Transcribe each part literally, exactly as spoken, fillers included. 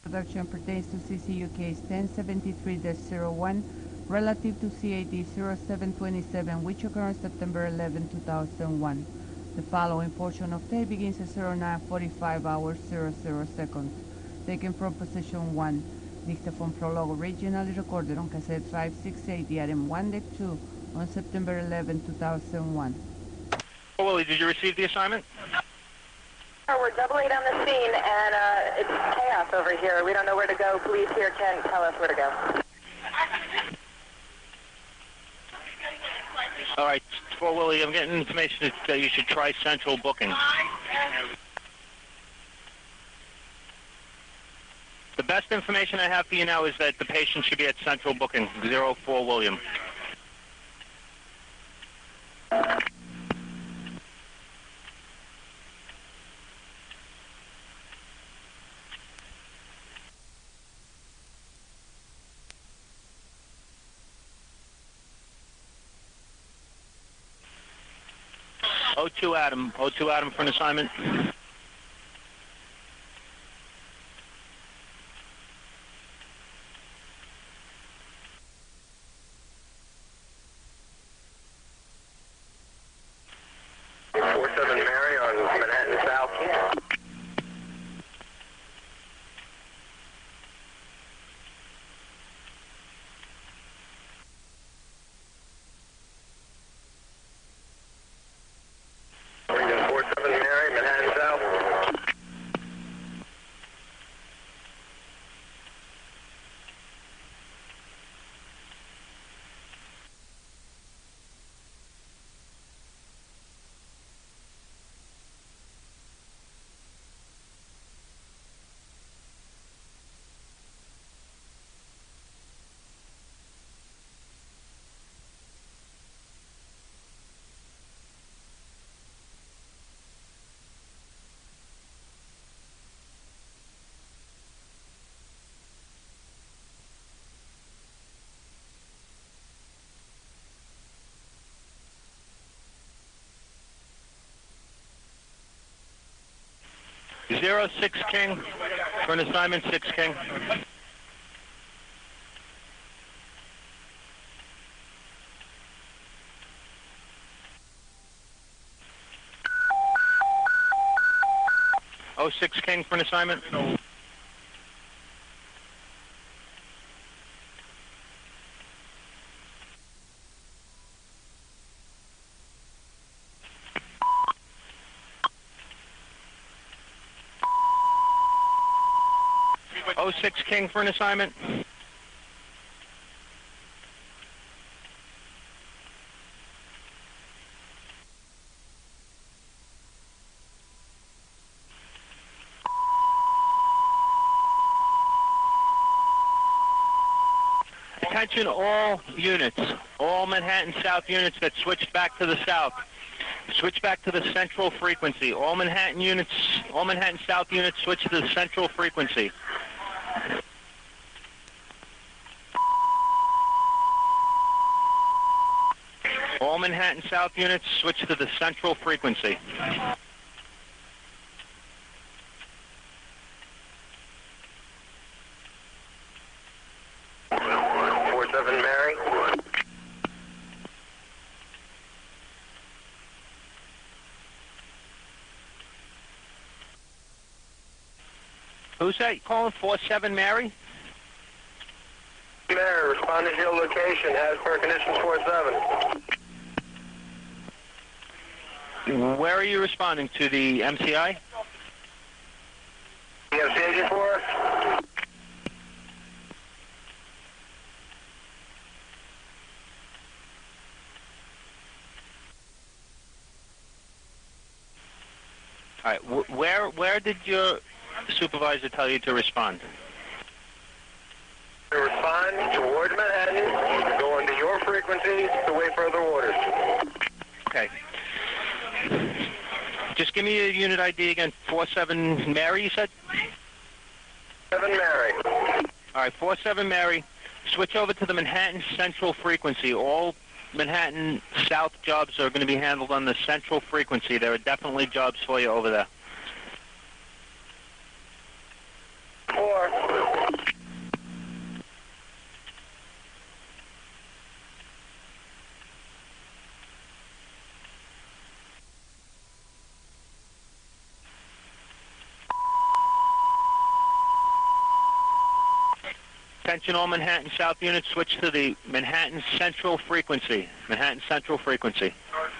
Production pertains to C C U case ten seventy-three dash zero one relative to C A D zero seven twenty-seven, which occurred on September eleventh, two thousand one. The following portion of tape begins at zero nine forty-five hours zero zero seconds. Taken from position one. Dictaphone prologue originally recorded on cassette five sixty-eight, the item one deck two, on September eleventh, two thousand one. Oh, Willie, did you receive the assignment? We're double eight on the scene, and uh, it's chaos over here. We don't know where to go. Police here can't tell us where to go. All right, for Willie, I'm getting information that you should try central booking. The best information I have for you now is that the patient should be at central booking, zero four William. O two Adam, O two Adam for an assignment. four seven Mary on Manhattan South. four seven Mary, Manhattan South. Zero six King for an assignment, six King. Oh six King for an assignment. oh six King for an assignment. Attention all units, all Manhattan South units that switched back to the south. Switch back to the central frequency. All Manhattan units, all Manhattan South units switch to the central frequency. All Manhattan South units switch to the central frequency. four seven Mary. Who's that calling? four seven Mary? Mary, responding to your location as per conditions four seven. Where are you responding to? The M C I? You have staging for us? All right. Wh where where did your supervisor tell you to respond? To respond towards Manhattan, go into your frequency to wait further orders. Okay. Just give me a unit I D again. four seven Mary, you said? seven Mary. All right, four seven Mary. Switch over to the Manhattan Central frequency. All Manhattan South jobs are going to be handled on the central frequency. There are definitely jobs for you over there. four, four. Attention all Manhattan South units, switch to the Manhattan Central frequency. Manhattan Central frequency.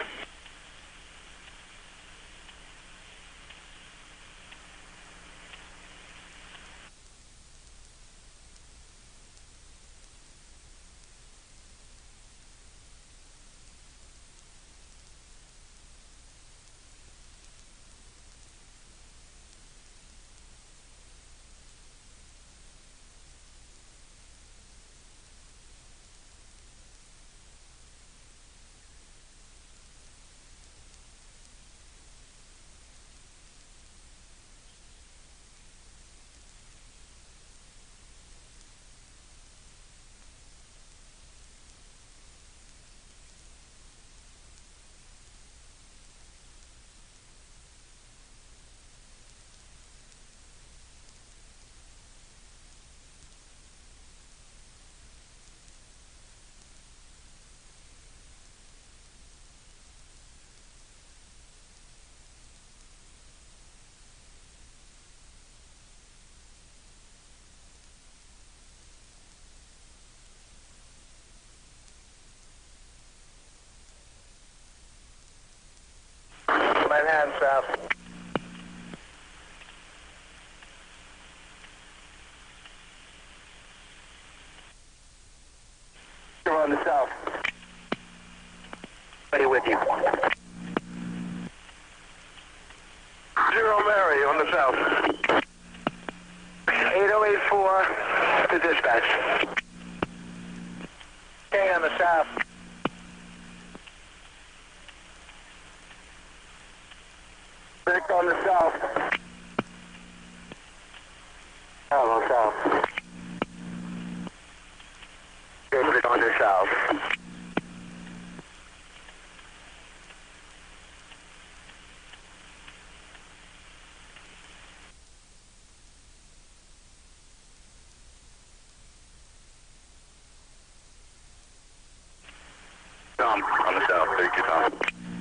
Manhattan South. You're on the south. Ready with you. Zero Mary on the south. eight oh eight four to dispatch. Okay, on the south. Vic on the south. Oh, on south. Okay, Vic on the south. Tom, on the south. Thank you, Tom.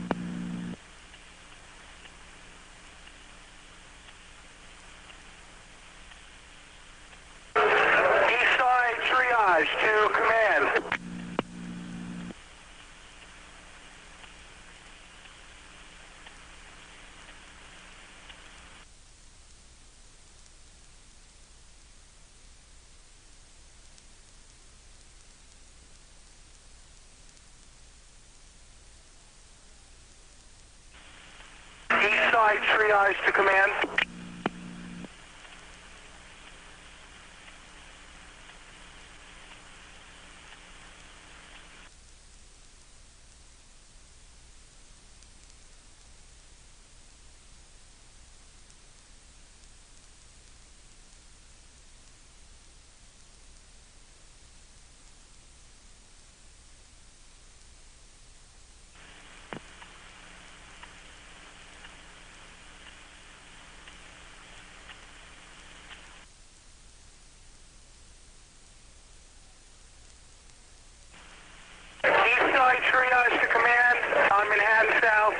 To command. East side triage to command. Triage to command on Manhattan South.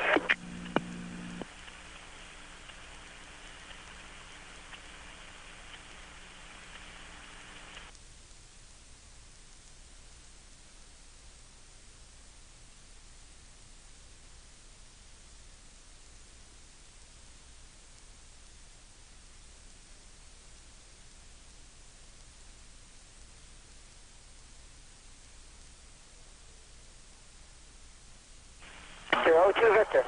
zero two Victor.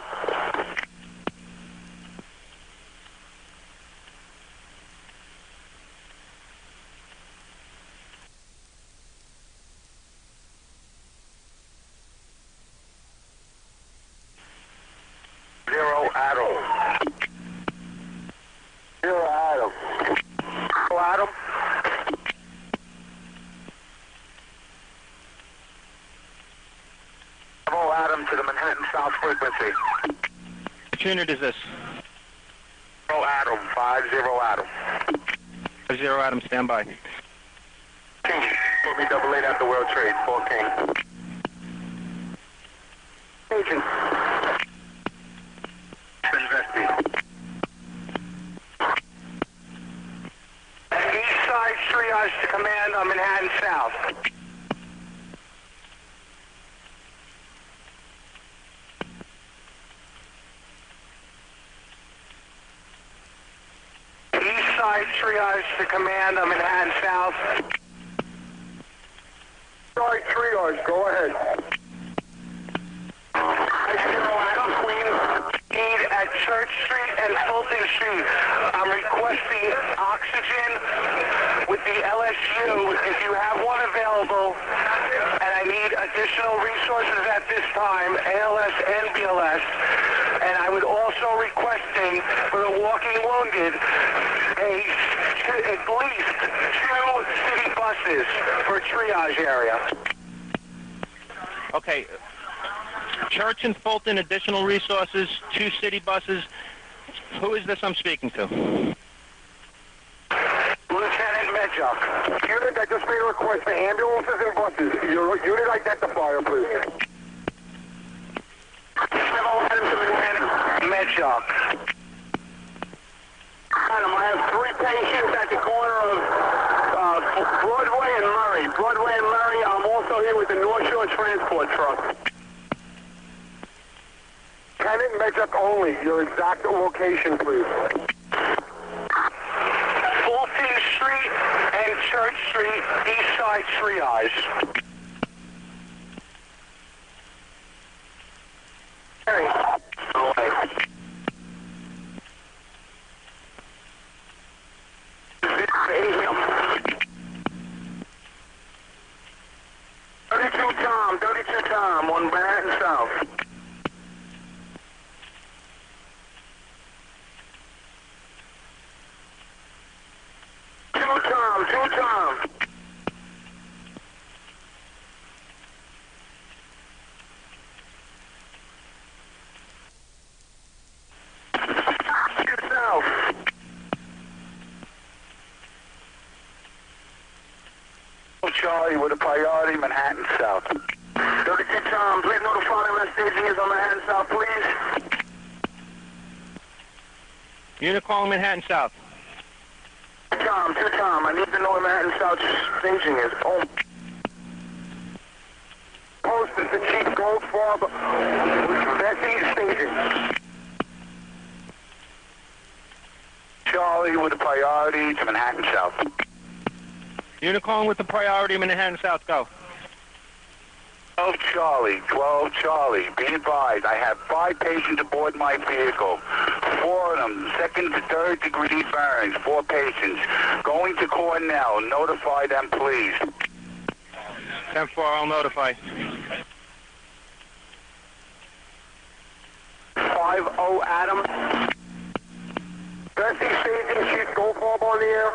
Zero Adam. Zero Adam. Zero Adam. Bravo Adam to the Manhattan South frequency. Which unit is this? Zero Adam. Five zero Adam. Zero Adam, stand by. King, put me double eight at the World Trade, four King. Agent. Investi. East side triage to command on Manhattan South. East side triage to command on Manhattan South. Side triage, go ahead. Zero Adam, Queens. Need at Church Street and Fulton Street. I'm requesting oxygen with the L S U if you have one available, and I need additional resources at this time, A L S and B L S. And I would also requesting for the walking wounded a at least two city buses for triage area. Okay. Church and Fulton, additional resources, two city buses. Who is this I'm speaking to? Lieutenant Medjuk. Unit, I just made a request for ambulances and buses. Your unit identifier, please. Medjuk. Adam, I have three patients at the corner of uh, Broadway and Murray. Broadway and Murray. I'm also here with the North Shore transport truck. Lieutenant Medjuk only. Your exact location, please. Fulton Street and Church Street, East Side triage. Harry. thirty-two Tom, thirty-two Tom, on Manhattan South. Two Tom, two Tom. South. Charlie with a priority, Manhattan South. thirty-two Tom, please notify me when staging is on Manhattan South, please. Unit calling Manhattan South. Tom, two Tom, I need to know where Manhattan South staging is. Oh. Post is the Chief Goldfarb. Bessie staging. Charlie with a priority to Manhattan South. Unit calling with the priority Manhattan South, go. twelve Charlie, twelve Charlie, be advised, I have five patients aboard my vehicle. Four of them, second to third degree burns, four patients. Going to Cornell, notify them please. ten four, I'll notify. five oh Adam. Bessie staging, Chief Goldfarb on the air.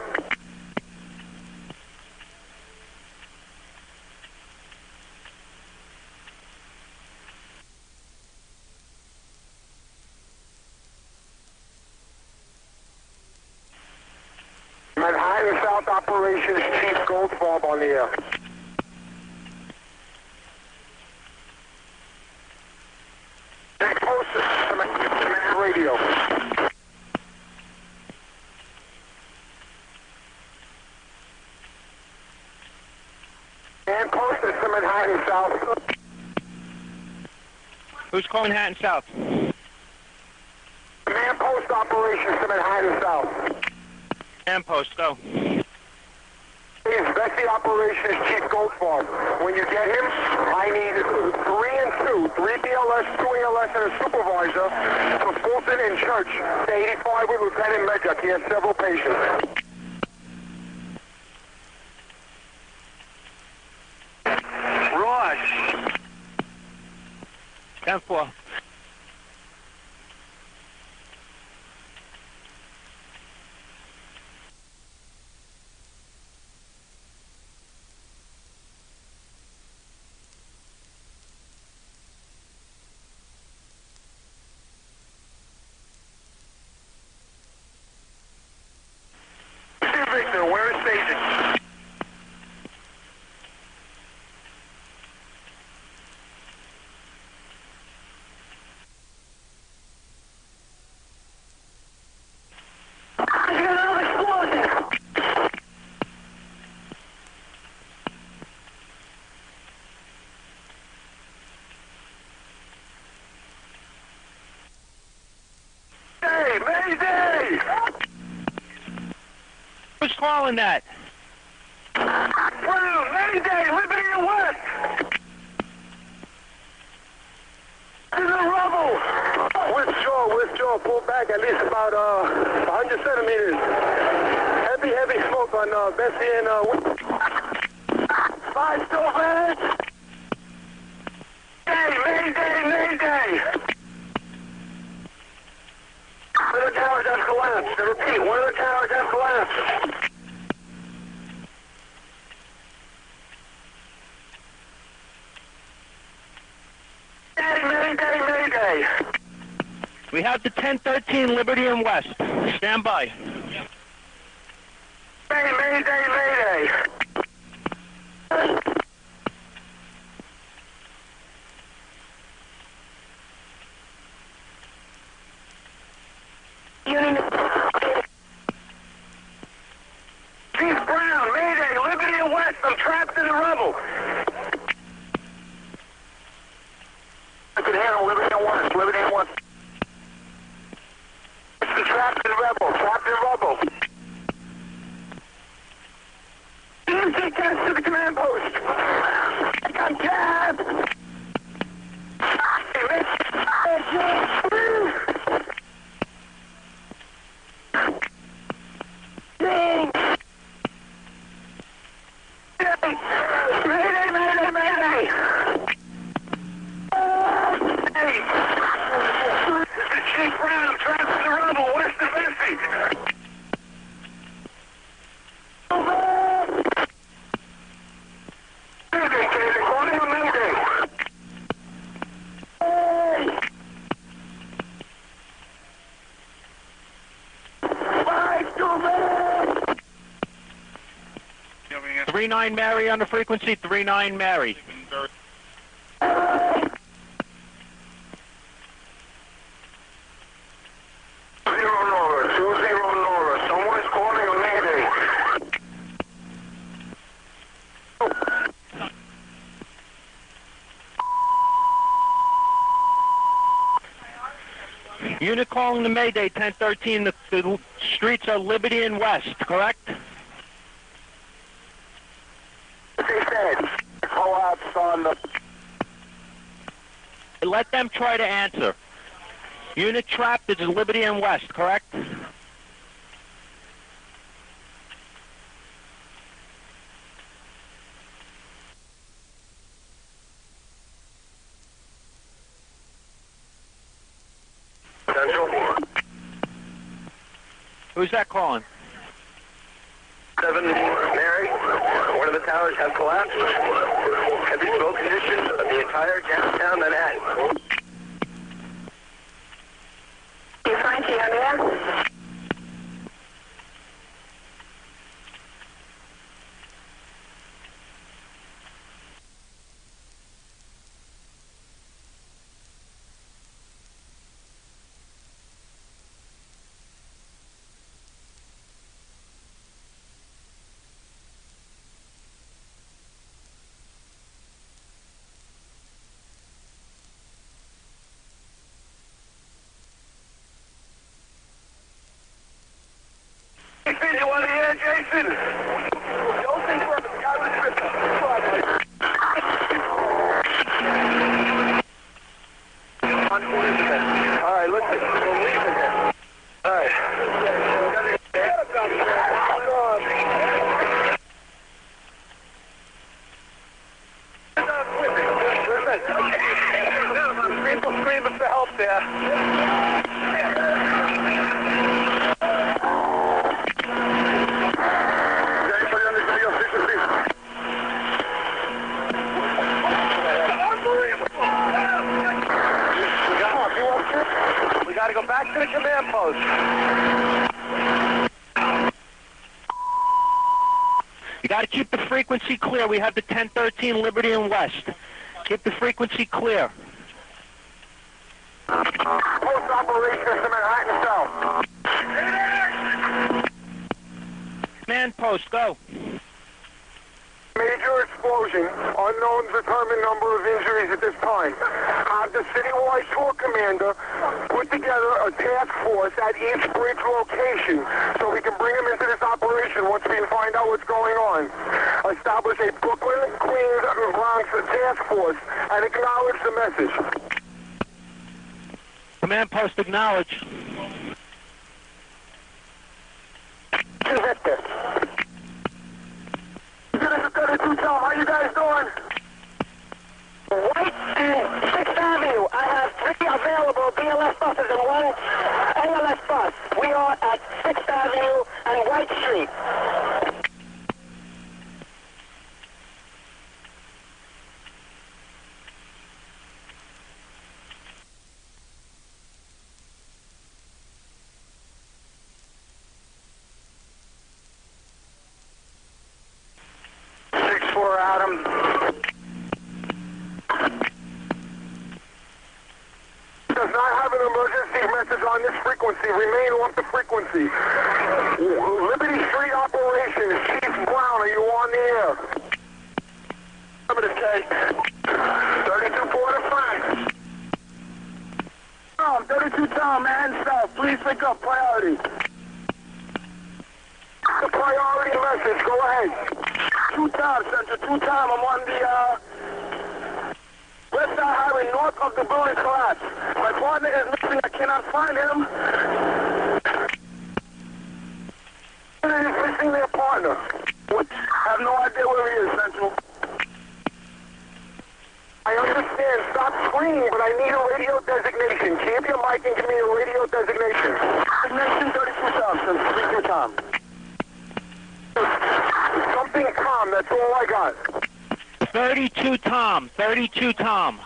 Manhattan South Operations Chief Goldfarb on the air. Next post is radio. And post is to Manhattan South. Who's calling Manhattan South? Man post operations to Manhattan South. And post, go. That's the operations Chief Goldfarb. When you get him, I need three and two, three B L S, two A L S, and a supervisor for Fulton and Church. eighty-five with Lieutenant Medjuk. He has several patients. Ross. ten four. calling that? Brown, Mayday, Liberty and West. To the rubble. Withdraw, withdraw, pull back at least about uh, one hundred centimeters. Heavy, heavy smoke on uh, Bessie and uh, five still red. Hey, Mayday, Mayday. One of the towers has collapsed. I repeat, one of the towers has collapsed. Mayday, Mayday. We have the ten thirteen Liberty and West. Stand by. Hey, Mayday, Mayday. Chief Brown, Mayday, Liberty and West. I'm trapped in the rubble. I can handle Liberty and West, Liberty and West. Trapped in rubble, trapped in rubble. Take gas to the command post. I'm capped. Mayday, mayday, mayday. Hey. This is Chief Brown, trapped in the rubble, west of Bessie. Mayday, Mayday, calling you Mayday. Hey. Five, two, three nine Mary on the frequency, three nine Mary. Zero Nora, two zero Nora. Someone's calling a Mayday. Unit calling the Mayday, ten thirteen. The, the streets are Liberty and West, correct? They said collapse on the... Let them try to answer. Unit trapped is Liberty and West, correct? Central. Who's that calling? Seven, Mary. One of the towers has collapsed. Heavy smoke conditions of the entire downtown Manhattan. You find you on there? Jason, you want to hear, Jason? Jolton for the guy with the All right, listen. We'll leave it here. All right. Listen. People screaming for help there. We got to go back to the command post. You got to keep the frequency clear. We have the ten thirteen Liberty and West. Keep the frequency clear. Post operations to Manhattan South. Man post, go. Major explosion, unknown determined number of injuries at this time. Have the citywide tour commander put together a task force at each bridge location so we can bring them into this operation once we find out what's going on. Establish a Brooklyn, Queens, and Bronx task force and acknowledge the message. Command post acknowledge. Victor. This is thirty-two Tom. How you guys doing? White and sixth Avenue. I have three available B L S buses and one A L S bus. We are at sixth Avenue and White Street. six four Adam. Does not have an emergency message on this frequency. Remain off the frequency. Liberty Street operations. Chief Brown, are you on the air? I'm going to say thirty-two four to five. Tom, thirty-two Tom, man, south. Please pick up priority. The priority message, go ahead. Two Tom, Central, two Tom. I'm on the, uh, West Side Highway north of the building collapse. My partner is missing. I cannot find him. He's missing their partner. What? I have no idea where he is, Central. I understand. Stop screaming, but I need a radio designation. Keep your mic and give me a radio designation. Designation thirty-two Tom, Central. thirty-two Tom. Something Tom, that's all I got. thirty-two Tom. thirty-two Tom.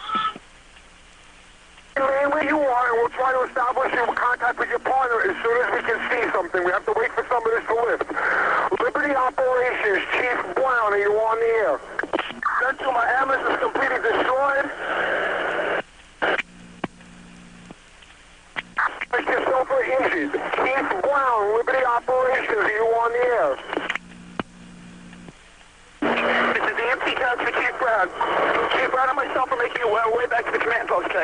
Remain where you are, and we'll try to establish your contact with your partner as soon as we can see something. We have to wait for some of this to lift. Liberty Operations, Chief Brown, are you on the air? Central, my ambulance is completely destroyed. Make yourself injured. Chief Brown, Liberty Operations, are you on the air? This is the M C Counts for Chief Brown. Chief Brown and myself are making our way back to the command post, okay?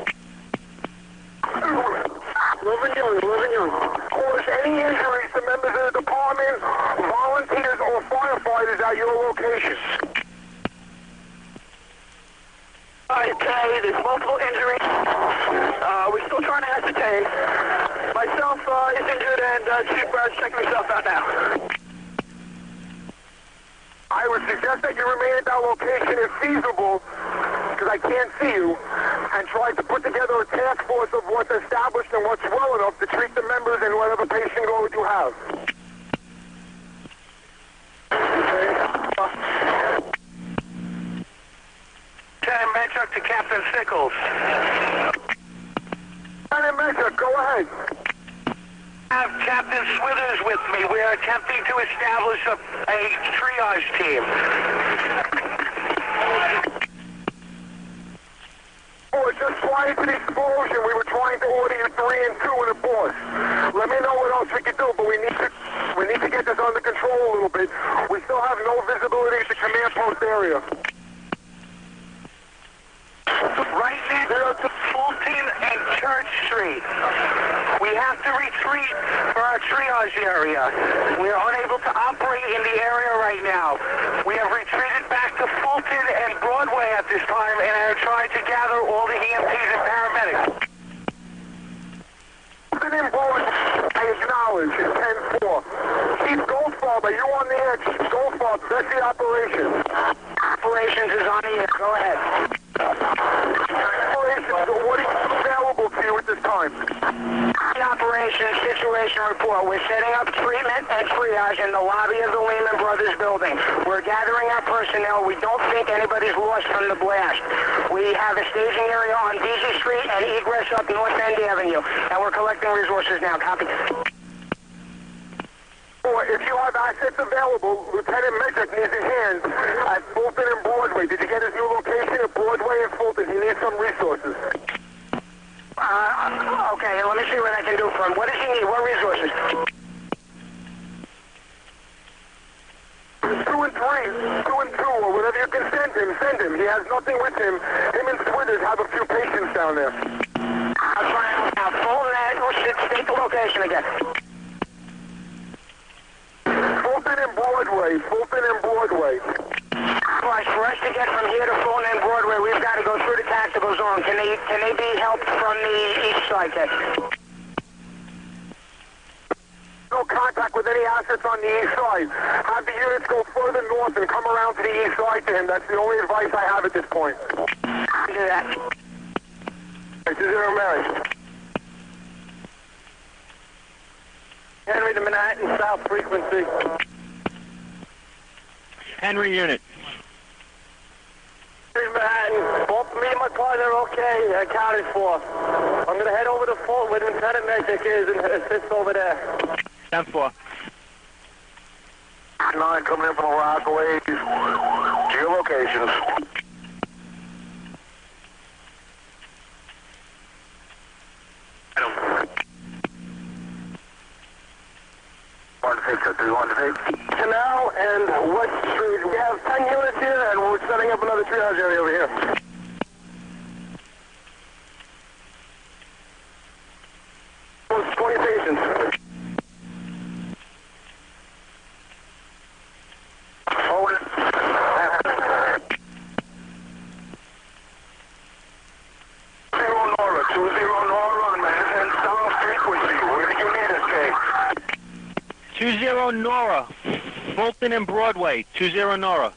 Moving young, moving young. Cause any injuries to members of the department, volunteers, or firefighters at your location. Okay, there's multiple injuries. Uh, we're still trying to ascertain. Myself uh, is injured, and uh, Chief Brown's checking himself out now. I would suggest that you remain at that location if feasible, because I can't see you, and try to put together a task force of what's established and what's well enough to treat the members and whatever patient load you have. Lieutenant Medjuk to Captain Sickles. Lieutenant Medjuk, go ahead. I have Captain Swithers with me. We are attempting to establish a, a triage team. Oh, just prior to the explosion, we were trying to order you three and two in a boss. Let me know what else we can do, but we need to we need to get this under control a little bit. We still have no visibility to command post area. Right now, to Fulton and Church Street. We have to retreat for our triage area. We are unable to operate in the area right now. We have retreated back to Fulton and Broadway at this time and are trying to gather all the E M Ts and paramedics. Fulton and Broadway, I acknowledge, is ten four. Chief Goldfarb, are you on the air? Chief Goldfarb, that's the operation. Operations is on the air. Go ahead. Operations, what is available to you at this time? Operations situation report. We're setting up treatment and triage in the lobby of the Lehman Brothers building. We're gathering our personnel. We don't think anybody's lost from the blast. We have a staging area on Beasley Street and egress up North End Avenue, and we're collecting resources now. Copy. Or if you have assets available, Lieutenant Medjuk needs a hand at Fulton and Broadway. Did you get his new location at Broadway and Fulton? He needs some resources. Uh, okay, let me see what I can do for him. What does he need? What resources? Two and three, two and two, or whatever your him. Send him. He has nothing with him. Him and Twitters have a few patients down there. I'm trying now. Phone that. Oh, shit. State the location again. Fulton and Broadway. Fulton and Broadway. Right, for us to get from here to Fulton and Broadway, we've got to go through the tactical zone. Can they, can they be helped from the east side, Ted? No contact with any assets on the east side. Have the units go further north and come around to the east side to him. That's the only advice I have at this point. Do that. This is Zero Mary. Henry to Manhattan, south frequency. Henry unit. Henry Manhattan, both me and my partner are okay, accounted for. I'm going to head over to Fulton where Lieutenant Magic is and assist over there. ten four. nine coming in from the Rockaway. Geolocations. one six, three one six. Canal and West Street. We have ten units here and we're setting up another triage area over here. twenty patients. Hold it. Zero Nora, two zero Nora on Manhattan South frequency. Where do you need us, Kay? two zero Nora. Fulton and Broadway. two zero Nora.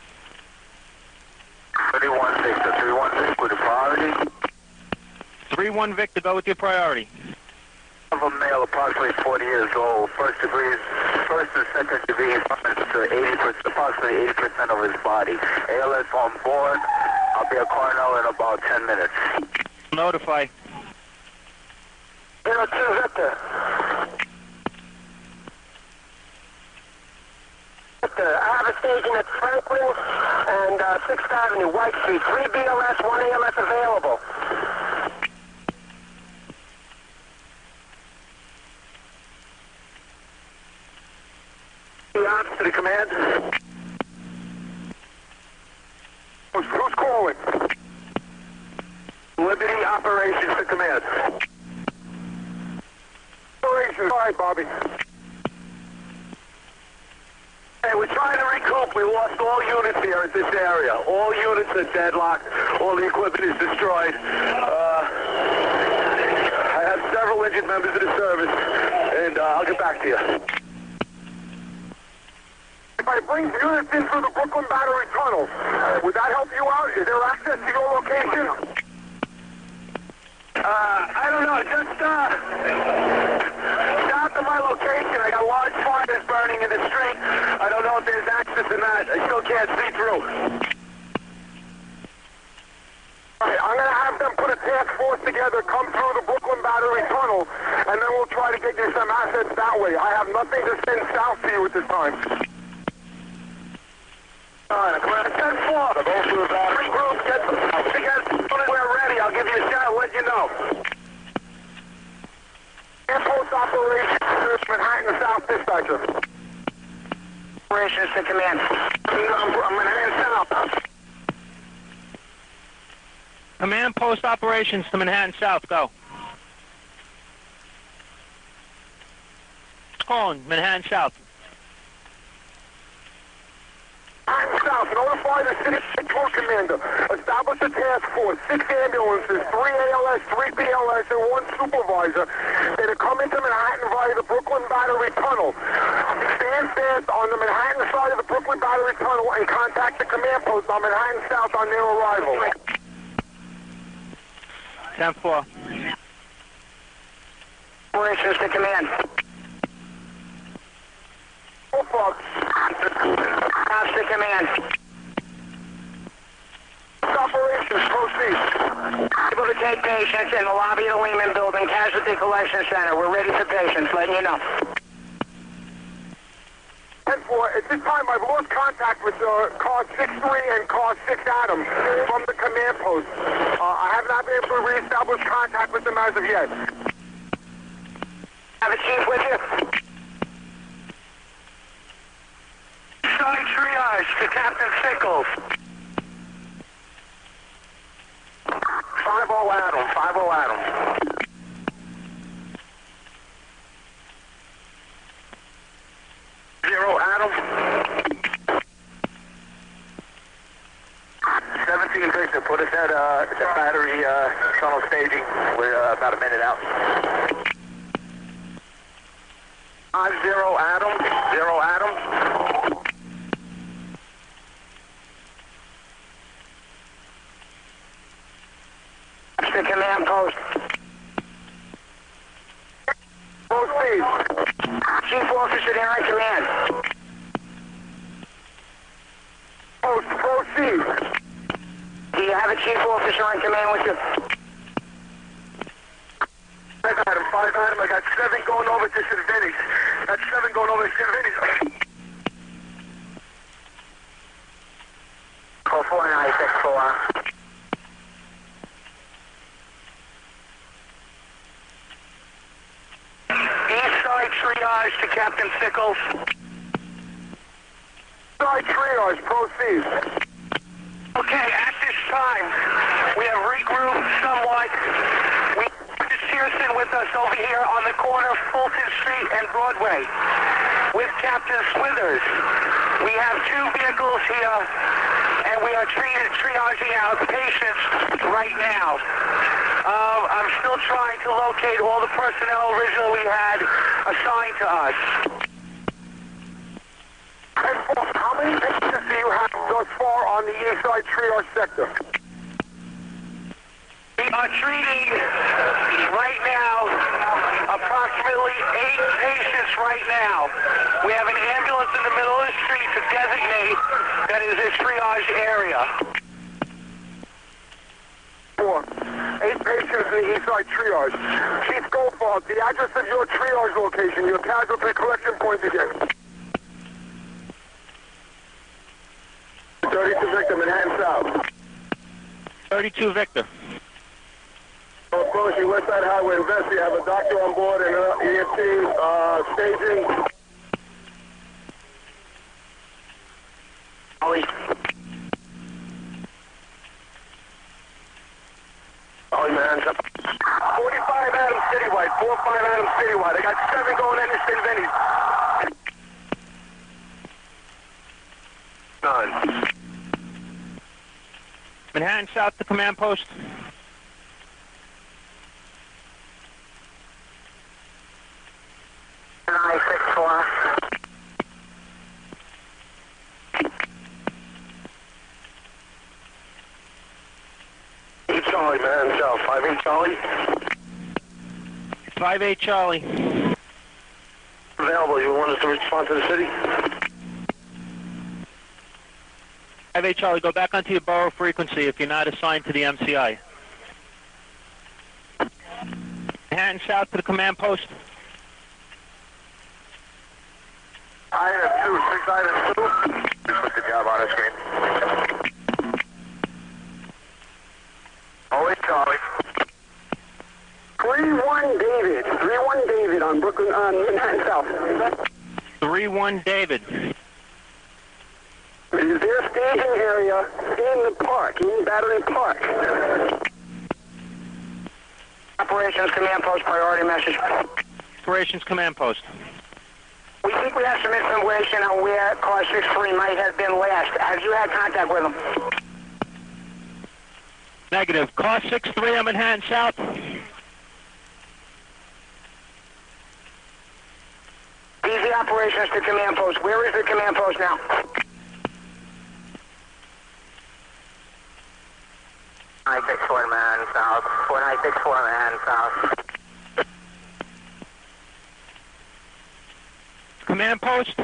three one six, three one six with a priority. three one Victor, go with your priority. Of a male approximately forty years old, first degree, first and second degree injuries to eighty percent, approximately eighty percent of his body. A L S on board. I'll be at Cornell in about ten minutes. Notify. zero two Victor. Victor, I have a station at Franklin and uh, sixth Avenue, White Street. three B L S, one A L S available. To the command. Who's, who's calling? Liberty Operations to command. Operations. All right, Bobby. Hey, we're trying to recoup. We lost all units here at this area. All units are deadlocked. All the equipment is destroyed. Uh, I have several injured members of the service, and uh, I'll get back to you. If I bring units in through the Brooklyn Battery Tunnel, would that help you out? Is there access to your location? Uh, I don't know. Just, uh, south of my location, I got large fires burning in the street. I don't know if there's access in that. I still can't see through. All right, I'm going to have them put a task force together, come through the Brooklyn Battery Tunnel, and then we'll try to get you some assets that way. I have nothing to send south to you at this time. Alright, ten four. Three groups, get them together. When we're ready, I'll give you a shot and let you know. Air Post Operations, Manhattan South Dispatcher. Operations to command. I'm Manhattan South. Command Post Operations to Manhattan South, go. Calling, Manhattan South. Manhattan South, notify the city patrol commander. Establish a task force, six ambulances, three A L S, three B L S, and one supervisor. They're to come into Manhattan via the Brooklyn Battery Tunnel. Stand fast on the Manhattan side of the Brooklyn Battery Tunnel and contact the command post on Manhattan South on their arrival. ten four. Operations to command. Oh, fuck. House to command. Operations, proceed. Able to take patients in the lobby of the Lehman Building, Casualty Collection Center. We're ready for patients, letting you know. ten four, at this time I've lost contact with uh, car six three and car six Adam from the command post. Uh, I have not been able to reestablish contact with them as of yet. Have a chief with you? Side triage to Captain Sickles. oh Adam, five oh Adam. Zero Adam. seventeen Victor, put us at uh, the battery uh, tunnel staging. We're uh, about a minute out. Five zero Adam, zero Adam. That's the command post. Post speed. Chief officer there on command. Post, proceed. Do you have a chief officer on command with you? Five Adam, five Adam. I got seven going over to Saint Vinny's. That's seven going over to Saint Vinny's. Call four nine six four. East side triage to Captain Sickles. Side triage, proceed. Okay, at this time, we have regrouped somewhat. We have Searson with us over here on the corner of Fulton Street and Broadway with Captain Smithers. We have two vehicles here, and we are treating, triaging out patients right now. Um, I'm still trying to locate all the personnel originally we had assigned to us. How many patients do you have thus far on the east side triage sector? We are treating right now approximately eight patients right now. We have an ambulance in the middle of the street to designate that is a triage area. Four. Eight patients in the east side triage. Chief Goldfarb, the address of your triage location, your casualty collection point again. thirty-two Victor, Manhattan South. thirty-two Victor. Approaching West Side Highway Invest. You have a doctor on board and uh, E M T uh, staging. Ollie. Ollie, man. forty-five Adams Citywide. forty-five Adams Citywide. I got seven going into Saint Vinny's. Nine. Manhattan South to command post. nine six four. Eight Charlie, man. South. Five eight Charlie. five eight Charlie. Available. You want us to respond to the city? five eight Charlie, go back onto your borough frequency if you're not assigned to the M C I. Manhattan South to the command post. Item two, six item two. Just put the job on the screen. Always Charlie. three one David. three one David on Brooklyn, on Manhattan South. three one David. Is there a staging area in the park, in Battery Park? Operations Command Post, priority message. Operations command post. We think we have some information on where car six three might have been last. Have you had contact with them? Negative. Car six three on Manhattan South. Easy operations to command post. Where is the command post now? nine six four Manhattan South. four nine six four Manhattan South. Command post.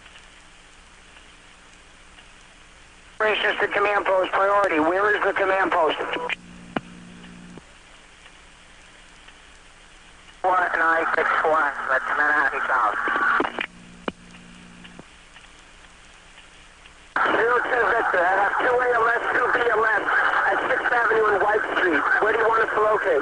Operations to command post, priority. Where is the command post? four nine six four, that's Manhattan South. zero two Victor, I have two A L S, two B L S at sixth Avenue and White Street. Where do you want us to locate?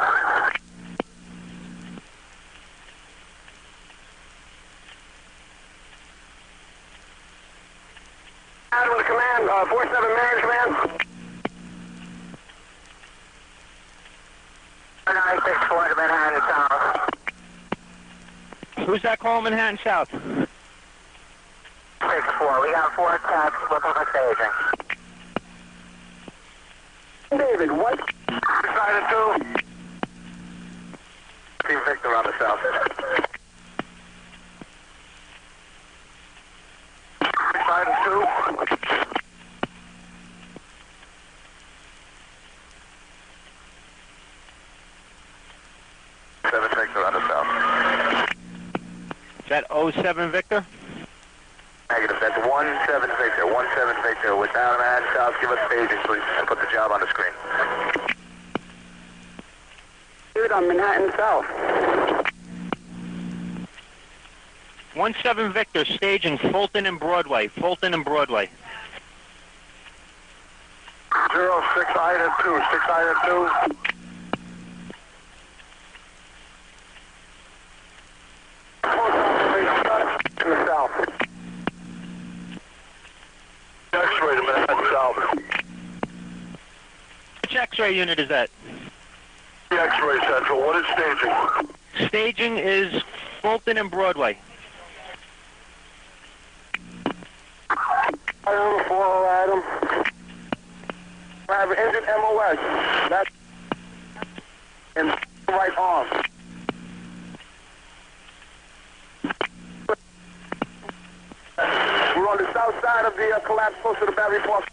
Adam to command, uh, four seven man command. Who's that calling Manhattan South? six four. We got four attacks looking for staging. David, what? Side two. Team Victor on the south. Side two. Seven Victor on the south. Is that oh seven Victor? Negative. That's one seven Victor. one seven Victor. Without Manhattan South, give us staging, please, and put the job on the screen. Dude, on Manhattan South. one seven Victor, staging Fulton and Broadway. Fulton and Broadway. Zero six Ida two. Six Ida two. In the south. X-ray to Manhattan South. Which X-ray unit is that? X-ray Central. What is staging? Staging is Fulton and Broadway. Item four, Adam. I have an engine M O S. That's in right arm. We're on the south side of the uh, collapse close to the Battery Park.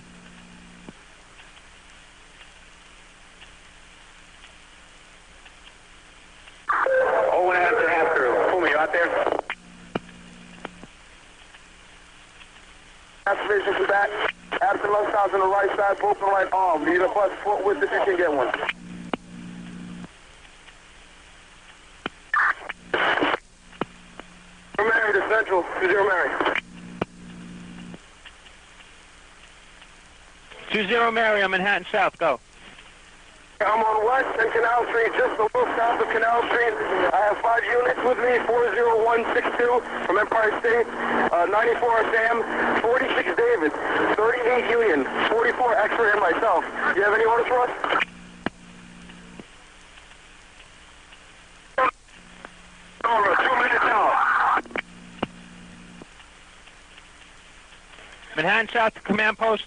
Oh, and a half to half through. Fumi, you out there? Activation for that. Absent left sounds on the right side, broken right arm. Need a bus foot width if you can get one. Mary to Central, two zero Mary. two zero Mary on Manhattan South, go. I'm on West and Canal Street, just a little south of Canal Street. I have five units with me, four zero one six two from Empire State, uh, ninety-four Sam, forty-six David, thirty-eight Union, forty-four X-ray and myself. Do you have any orders for us? Over, two minutes out. Manhattan South command post.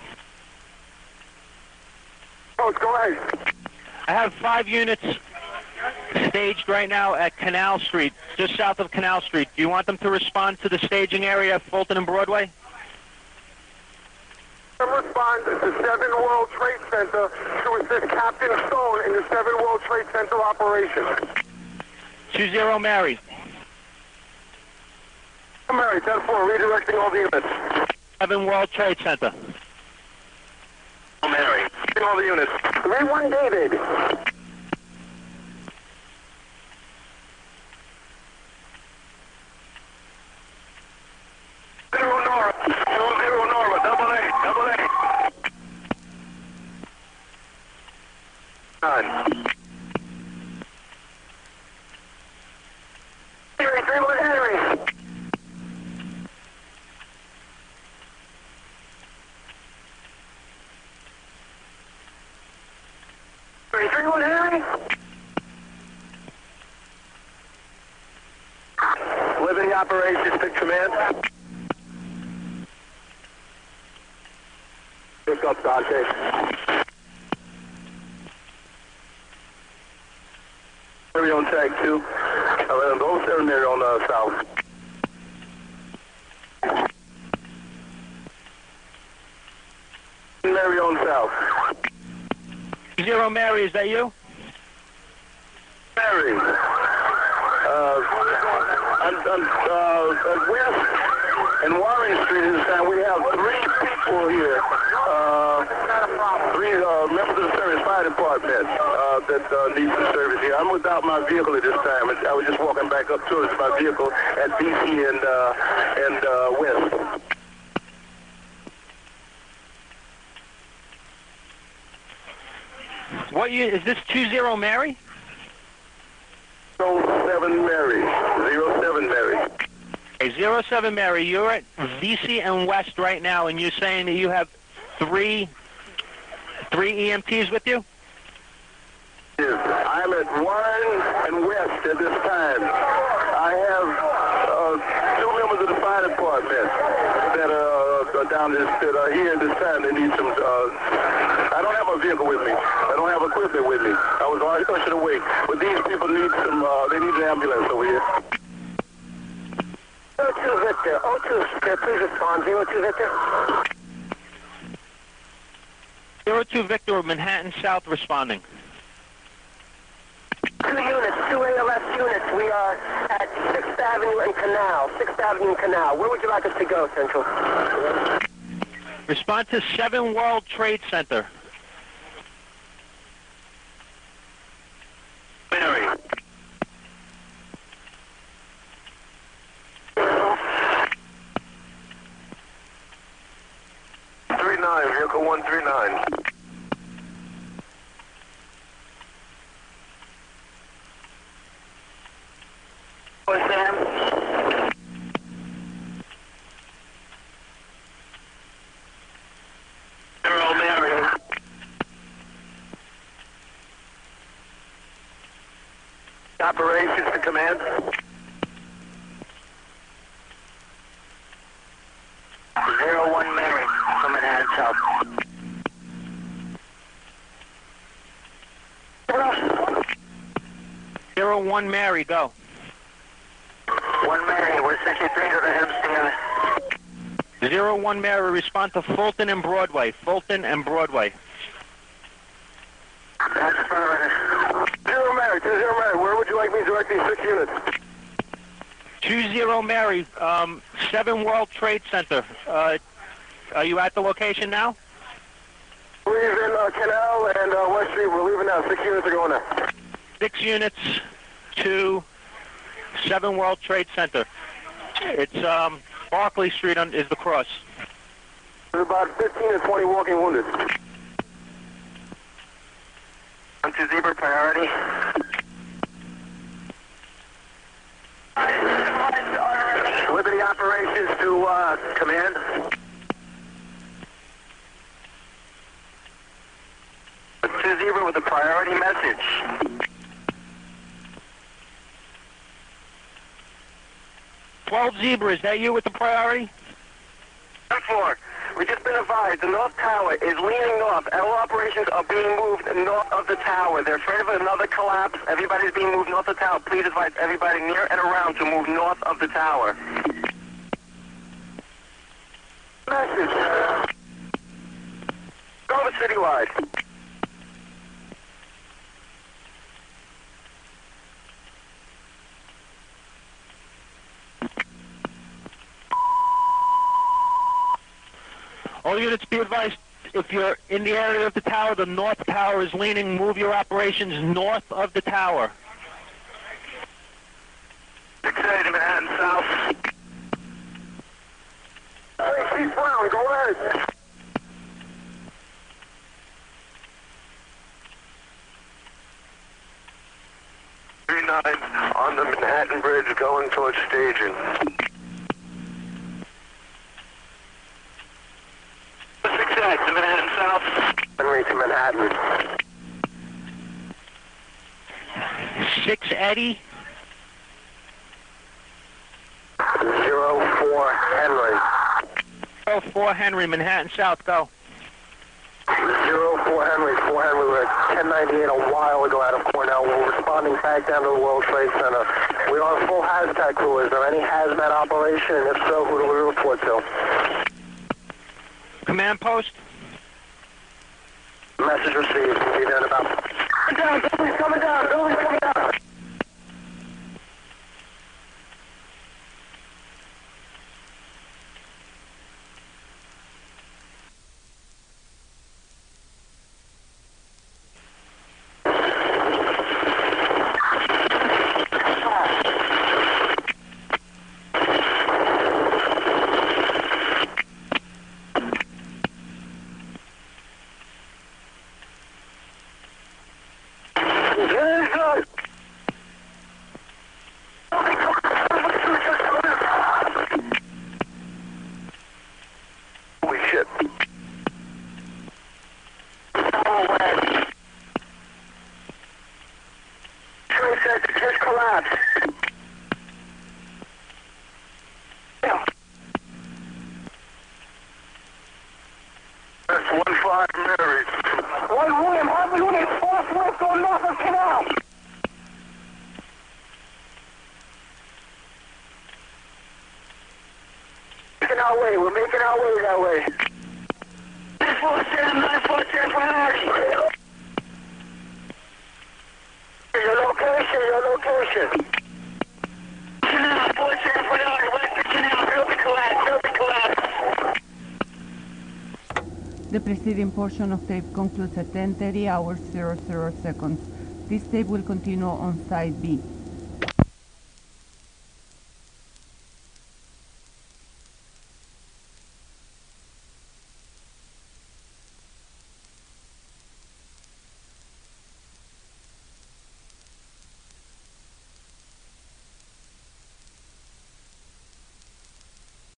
Oh, go ahead. I have five units staged right now at Canal Street, just south of Canal Street. Do you want them to respond to the staging area of Fulton and Broadway? Respond to seven World Trade Center to assist Captain Stone in the seven World Trade Center operation. two zero Mary. Mary, ten four, redirecting all the units. seven World Trade Center. Mary, all the units. three one David. Zero Nora, zero zero Nora, double A, double A. Nine. Henry, three one Henry. three one Henry. Living operations to command. Pick up, Dante. Mary on tag two. Uh, those seven Mary on the south. Mary on south. Zero Mary, is that you? Mary. Uh, on, on, uh, at West and Warren Street this time, we have three people here. Uh, three uh, members of the service fire department uh, that uh, need some service here. I'm without my vehicle at this time. I was just walking back up towards my vehicle at B C and, uh, and uh, West. What you, is this two zero Mary? zero seven Mary. zero seven Mary. Okay, zero seven Mary, you're at V C and West right now, and you're saying that you have three, three E M Ts with you? I'm at Warren and West at this time. I down this, that uh, here in this town, they need some, uh, I don't have a vehicle with me. I don't have equipment with me. I was already ushered away. But these people need some, uh, they need an ambulance over here. O two Victor, O two Victor, please respond. zero two Victor. zero two Victor, Manhattan South responding. Two units, two A L S units. We are at sixth Avenue and Canal. sixth Avenue and Canal. Where would you like us to go, Central? Respond to seven World Trade Center. Mary. three nine, vehicle one three nine. What's that? Zero Mary. Operations to command. Zero one Mary from Manhattan South. Zero one Mary, go. One Mary, we're sixty-three to the Hempstead. Zero one Mary, respond to Fulton and Broadway. Fulton and Broadway. That's affirmative. Zero Mary, two zero Mary. Where would you like me to direct these six units? Two zero Mary, um, seven World Trade Center. Uh, are you at the location now? We're in uh, Canal and uh, West Street. We're leaving now. Six units are going now. Six units to seven World Trade Center. It's um, Barclay Street on, is the cross. There's about fifteen to twenty walking wounded. One two Zebra priority. Liberty operations to uh, command. Two Zebra with a priority message. twelve Zebra, is that you with the priority? ten four. We just been advised the North Tower is leaning north. Our operations are being moved north of the tower. They're afraid of another collapse. Everybody's being moved north of the tower. Please advise everybody near and around to move north of the tower. Message. Over citywide. All units be advised, if you're in the area of the tower, the north tower is leaning, move your operations north of the tower. six eight Manhattan South. Hey, Chief Brown, go ahead. three nine on the Manhattan Bridge going towards staging. To Manhattan South. Henry to Manhattan. Six Eddie. Zero four Henry. Zero four Henry, Manhattan South, go. Zero four Henry, four Henry. We were at ten ninety-eight a while ago out of Cornell. We're responding back down to the World Trade Center. We are a full hazmat crew. Is there any hazmat operation? And if so, who do we report to? Command post. Message received. We'll be there in about... Coming down, building's coming down, building's coming down. our way. We're making our way that way. nine four seven, nine four seven, priority. Your location, your location. Canal, four seven, priority, Western Canal, building collapse, building collapse. The preceding portion of tape concludes at ten thirty hours zero zero seconds. This tape will continue on side B.